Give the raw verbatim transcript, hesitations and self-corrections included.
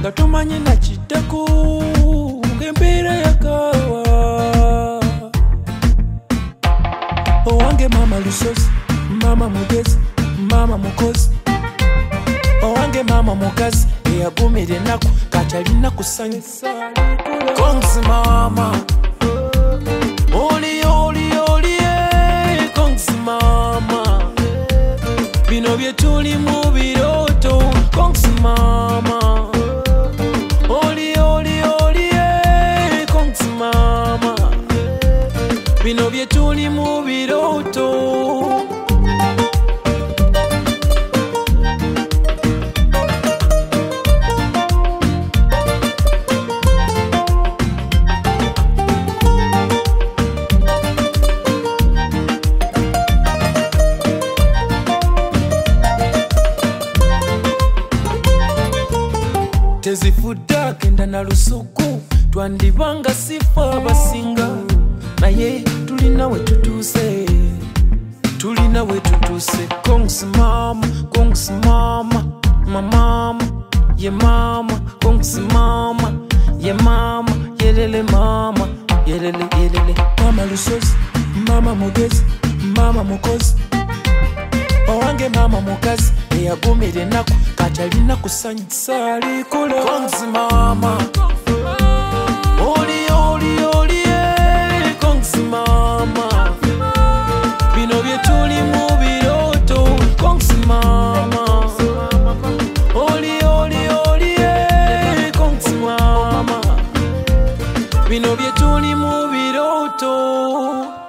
nga tomanyi nakiddako ng'embeera yakaawa. Owange mama lusozi, mama mugezi, mama mukozi. Owange mama mukazi eyagumira ennaku katalina kusanyu. Kongs mama oli oli oli kongs mama bino bye tuli mu birooto. Kongs mama oli oli oli kongs mama bino bye tuli mu birooto. Tezifudde agenda na lusuku twandibanga sifa abasinga naye tulina we tutuuse tulina we tutuuse. Kongs mama kongs mama mama ye mama kongs mama ye mama yelele mama yelele yelele. Mama lusozi mama mugezi mama mukozi. Owange mama mukazi eyagumira ennaku katalina kusanyu saalikula. Kongs mama oli oli oli kongs mama bino bye tuli mu birooto. Kongs mama oli oli oli kongs mama bino bye tuli mu birooto.